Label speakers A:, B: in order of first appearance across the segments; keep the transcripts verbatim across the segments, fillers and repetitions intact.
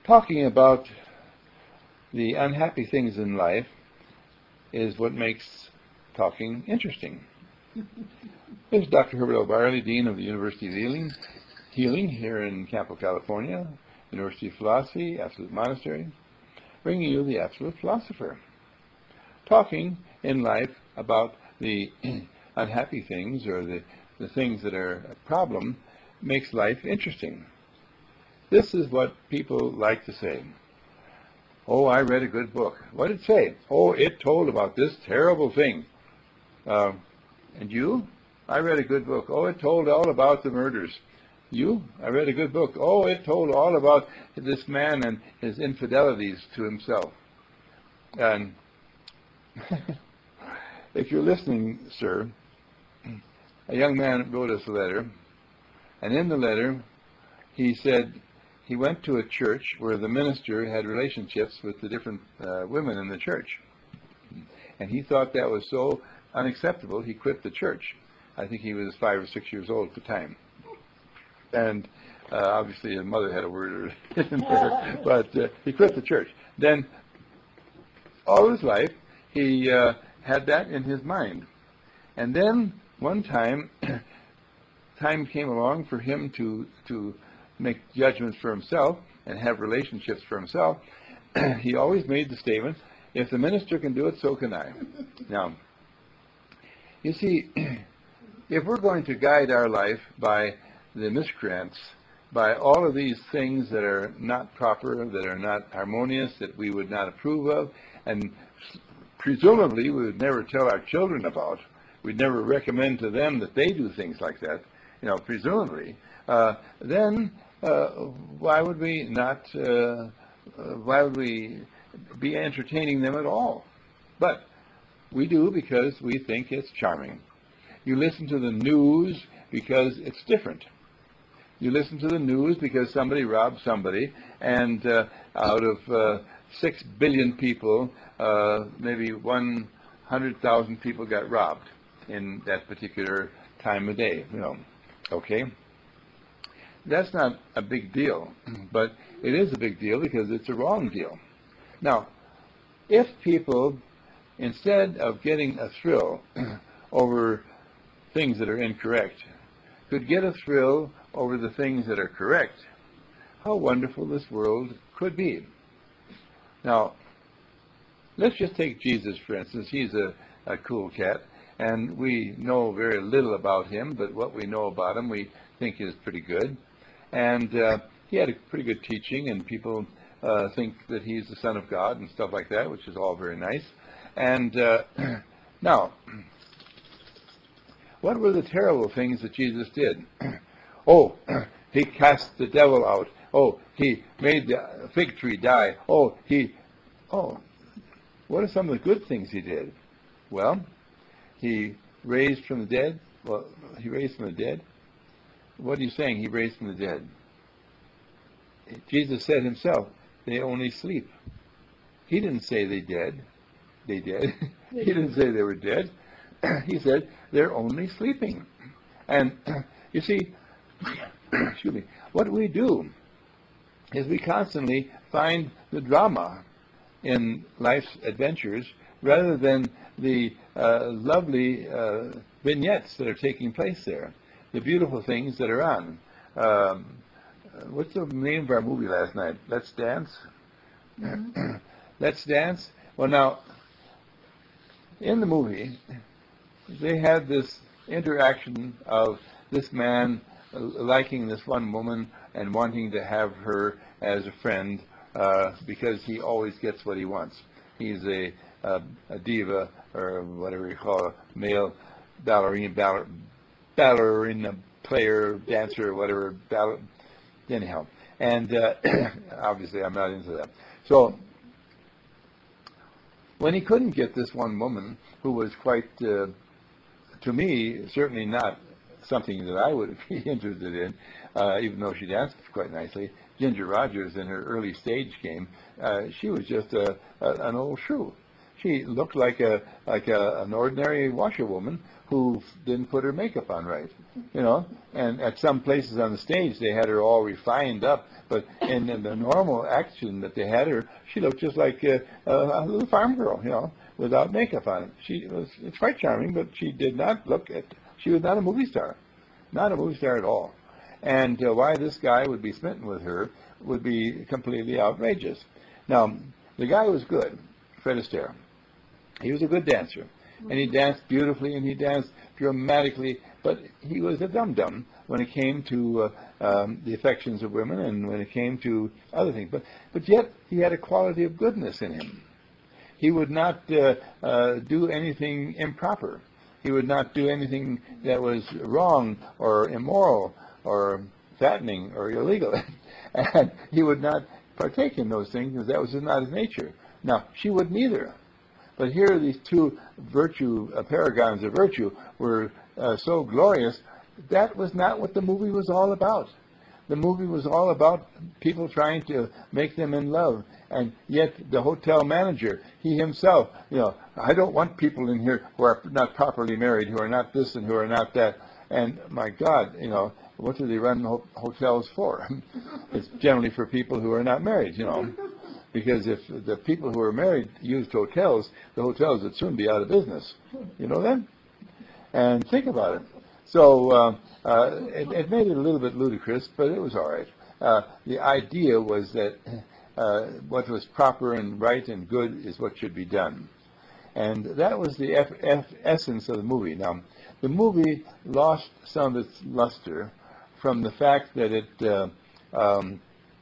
A: Talking about the unhappy things in life is what makes talking interesting. This is Doctor Herbert L. Byerly, Dean of the University of Healing, Healing here in Campo, California, University of Philosophy, Absolute Monastery, bringing you the Absolute Philosopher. Talking in life about the unhappy things or the, the things that are a problem makes life interesting. This is what people like to say. Oh, I read a good book. What did it say? Oh, it told about this terrible thing. Uh, and you? I read a good book. Oh, it told all about the murders. You? I read a good book. Oh, it told all about this man and his infidelities to himself. And if you're listening, sir, a young man wrote us a letter, and in the letter he said he went to a church where the minister had relationships with the different uh, women in the church. And he thought that was so unacceptable, he quit the church. I think he was five or six years old at the time. And uh, obviously his mother had a word in there, but uh, he quit the church. Then all his life he uh, had that in his mind. And then one time, time came along for him to, to make judgments for himself and have relationships for himself. He always made the statement, if the minister can do it, so can I. Now, you see, if we're going to guide our life by the miscreants, by all of these things that are not proper, that are not harmonious, that we would not approve of, and presumably we would never tell our children about, we'd never recommend to them that they do things like that, you know, presumably, uh, then uh, why would we not, uh, uh, why would we be entertaining them at all? But we do because we think it's charming. You listen to the news because it's different. You listen to the news because somebody robbed somebody, and uh, out of uh, six billion people, uh, maybe one hundred thousand people got robbed in that particular time of day, you know, okay? That's not a big deal, but it is a big deal because it's a wrong deal. Now, if people, instead of getting a thrill over things that are incorrect, could get a thrill over the things that are correct, how wonderful this world could be. Now, let's just take Jesus, for instance. He's a, a cool cat, and we know very little about him, but what we know about him we think is pretty good. And uh, he had a pretty good teaching, and people uh, think that he's the Son of God and stuff like that, which is all very nice. And uh, now, what were the terrible things that Jesus did? Oh, he cast the devil out. Oh, he made the fig tree die. Oh, he, oh, what are some of the good things he did? Well, he raised from the dead. Well, he raised from the dead. What are you saying? He raised from the dead. Jesus said himself, they only sleep. He didn't say they dead. They did. He didn't say they were dead. He said they're only sleeping. And you see, excuse me, what we do is we constantly find the drama in life's adventures rather than the uh, lovely uh, vignettes that are taking place there, the beautiful things that are on. Um, what's the name of our movie last night? Let's Dance? Mm-hmm. Let's Dance? Well, now, in the movie, they had this interaction of this man liking this one woman and wanting to have her as a friend uh, because he always gets what he wants. He's a, a, a diva, or whatever you call a male ballerina, baller, ballerina player, dancer, whatever. Baller, anyhow, and uh, obviously I'm not into that. So when he couldn't get this one woman who was quite, uh, to me, certainly not something that I would be interested in, uh, even though she danced quite nicely, Ginger Rogers in her early stage game, uh, she was just a, a, an old shrew. She looked like a like a, an ordinary washerwoman who didn't put her makeup on right, you know. And at some places on the stage, they had her all refined up, but in, in the normal action that they had her, she looked just like a, a, a little farm girl, you know, without makeup on. She was it's quite charming, but she did not look at. She was not a movie star, not a movie star at all. And uh, why this guy would be smitten with her would be completely outrageous. Now, the guy was good, Fred Astaire. He was a good dancer, and he danced beautifully, and he danced dramatically, but he was a dum-dum when it came to uh, um, the affections of women and when it came to other things. But, but yet, he had a quality of goodness in him. He would not uh, uh, do anything improper. He would not do anything that was wrong or immoral or fattening or illegal. And he would not partake in those things because that was not his nature. Now, she wouldn't either. But here these two virtue, uh, paragons of virtue were uh, so glorious. That was not what the movie was all about. The movie was all about people trying to make them in love. And yet the hotel manager, he himself, you know, I don't want people in here who are not properly married, who are not this and who are not that. And my God, you know, what do they run ho- hotels for? It's generally for people who are not married, you know. Because if the people who are married used hotels, the hotels would soon be out of business. You know that? And think about it. So uh, uh, it, it made it a little bit ludicrous, but it was all right. Uh, the idea was that uh, what was proper and right and good is what should be done. And that was the F- F- essence of the movie. Now, the movie lost some of its luster from the fact that it, uh, um,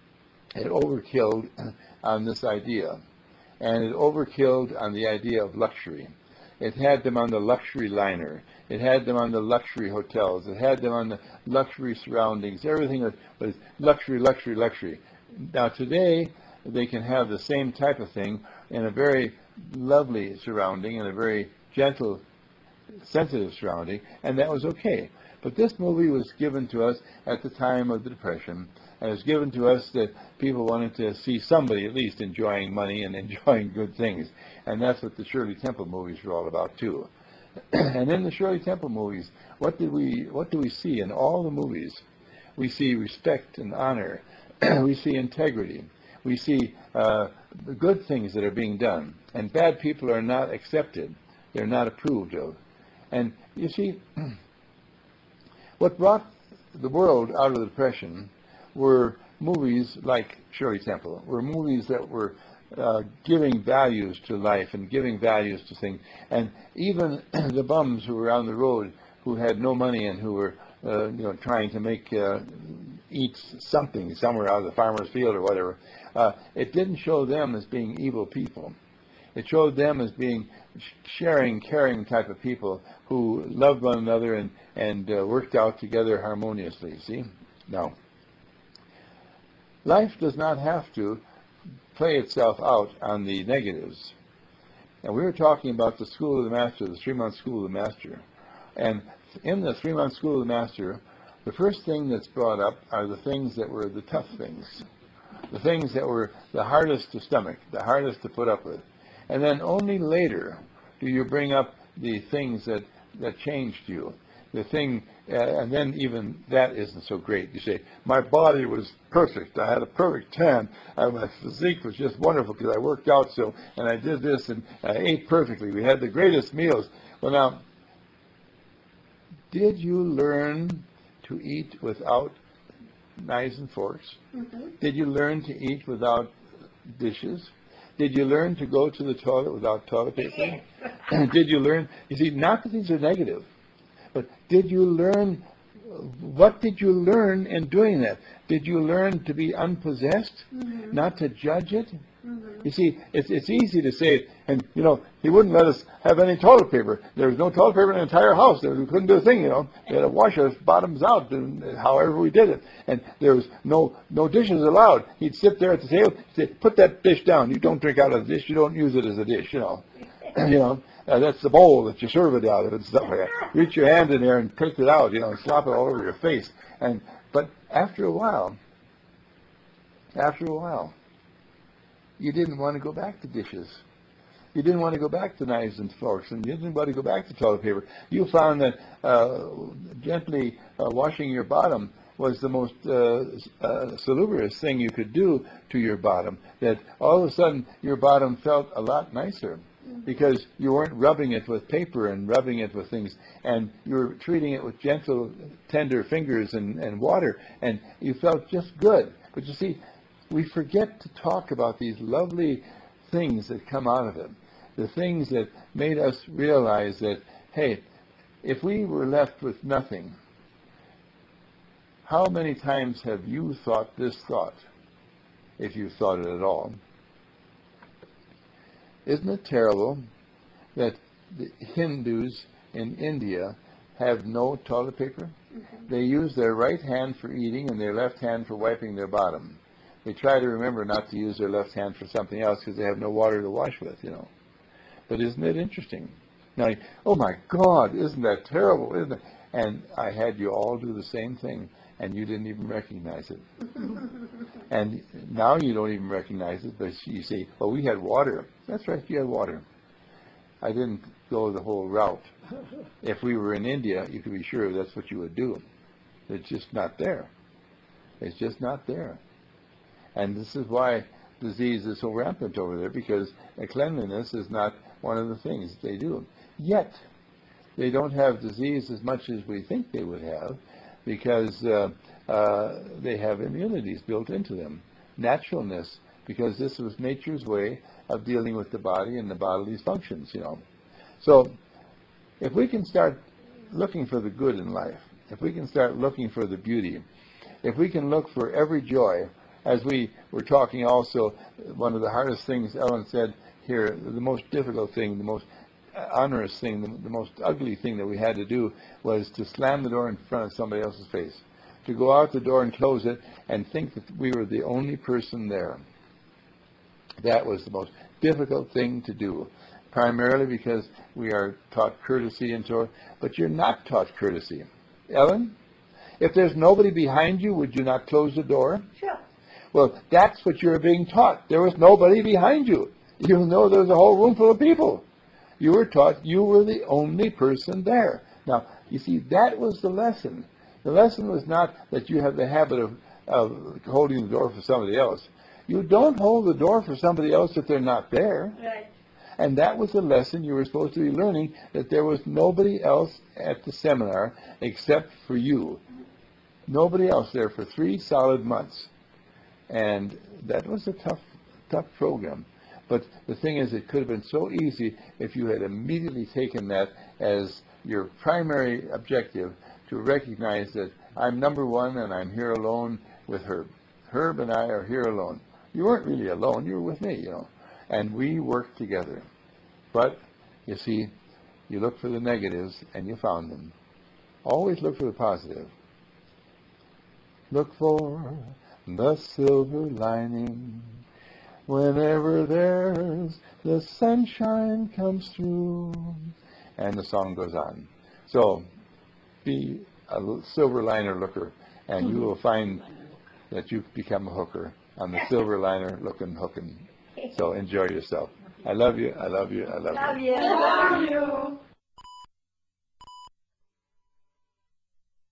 A: it overkilled on this idea. And it overkilled on the idea of luxury. It had them on the luxury liner. It had them on the luxury hotels. It had them on the luxury surroundings. Everything was, was luxury, luxury, luxury. Now today, they can have the same type of thing in a very lovely surrounding, in a very gentle, sensitive surrounding, and that was okay. But this movie was given to us at the time of the Depression, and it was given to us that people wanted to see somebody at least enjoying money and enjoying good things. And that's what the Shirley Temple movies were all about too. And in the Shirley Temple movies, what did we what do we see in all the movies? We see respect and honor. We see integrity. We see uh, the good things that are being done. And bad people are not accepted. They're not approved of. And you see, what brought the world out of the Depression were movies like Shirley Temple, were movies that were uh, giving values to life and giving values to things. And even the bums who were on the road, who had no money and who were uh, you know, trying to make uh, eat something somewhere out of the farmer's field or whatever, uh, it didn't show them as being evil people. It showed them as being sharing, caring type of people who loved one another and, and uh, worked out together harmoniously, see? Now, life does not have to play itself out on the negatives. And we were talking about the School of the Master, the three-month School of the Master. And in the three-month School of the Master, the first thing that's brought up are the things that were the tough things, the things that were the hardest to stomach, the hardest to put up with. And then only later do you bring up the things that, that changed you. The thing, uh, and then even that isn't so great. You say, my body was perfect. I had a perfect tan. Uh, my physique was just wonderful because I worked out so, and I did this, and I ate perfectly. We had the greatest meals. Well, now, did you learn to eat without knives and forks? Mm-hmm. Did you learn to eat without dishes? Did you learn to go to the toilet without toilet paper? Did you learn? You see, not that these are negative, but did you learn? What did you learn in doing that? Did you learn to be unpossessed, mm-hmm. not to judge it? Mm-hmm. You see, it's it's easy to say it, and you know, he wouldn't let us have any toilet paper. There was no toilet paper in the entire house. We couldn't do a thing, you know. We had to wash our bottoms out, and however we did it. And there was no no dishes allowed. He'd sit there at the table, say, "Put that dish down. You don't drink out of the dish. You don't use it as a dish, you know." you know, uh, that's the bowl that you serve it out of and stuff like that. Reach your hand in there and take it out, you know, and slop it all over your face. And but after a while, after a while. You didn't want to go back to dishes. You didn't want to go back to knives and forks, and you didn't want to go back to toilet paper. You found that uh, gently uh, washing your bottom was the most uh, uh, salubrious thing you could do to your bottom, that all of a sudden your bottom felt a lot nicer because you weren't rubbing it with paper and rubbing it with things, and you were treating it with gentle, tender fingers and, and water, and you felt just good. But you see, we forget to talk about these lovely things that come out of it, the things that made us realize that, hey, if we were left with nothing, how many times have you thought this thought, if you thought it at all? Isn't it terrible that the Hindus in India have no toilet paper? Mm-hmm. They use their right hand for eating and their left hand for wiping their bottom. They try to remember not to use their left hand for something else because they have no water to wash with, you know. But isn't it interesting? Now, oh my God, isn't that terrible, isn't it? And I had you all do the same thing, and you didn't even recognize it. And now you don't even recognize it, but you say, well, we had water. That's right, you had water. I didn't go the whole route. If we were in India, you could be sure that's what you would do. It's just not there. It's just not there. And this is why disease is so rampant over there, because cleanliness is not one of the things they do. Yet, they don't have disease as much as we think they would have, because uh, uh, they have immunities built into them, naturalness, because this was nature's way of dealing with the body and the body's functions, you know. So, if we can start looking for the good in life, if we can start looking for the beauty, if we can look for every joy, as we were talking also, one of the hardest things Ellen said here, the most difficult thing, the most onerous thing, the, the most ugly thing that we had to do was to slam the door in front of somebody else's face. To go out the door and close it and think that we were the only person there. That was the most difficult thing to do, primarily because we are taught courtesy and so on, but you're not taught courtesy. Ellen, if there's nobody behind you, would you not close the door?
B: Sure.
A: Well, that's what you're being taught. There was nobody behind you, even though there was a whole room full of people. You were taught you were the only person there. Now, you see, that was the lesson. The lesson was not that you have the habit of, of holding the door for somebody else. You don't hold the door for somebody else if they're not there.
B: Right.
A: And that was the lesson you were supposed to be learning, that there was nobody else at the seminar except for you. Nobody else there for three solid months. And that was a tough, tough program. But the thing is, it could have been so easy if you had immediately taken that as your primary objective, to recognize that I'm number one and I'm here alone with Herb. Herb and I are here alone. You weren't really alone, you were with me, you know. And we worked together. But, you see, you look for the negatives and you found them. Always look for the positive. Look for the silver lining. Whenever there's the sunshine comes through. And the song goes on. So, be a silver liner looker, and you will find that you've become a hooker on the silver liner looking hooking. So enjoy yourself. I love you, I love you, I love you.
B: Love you. I love you.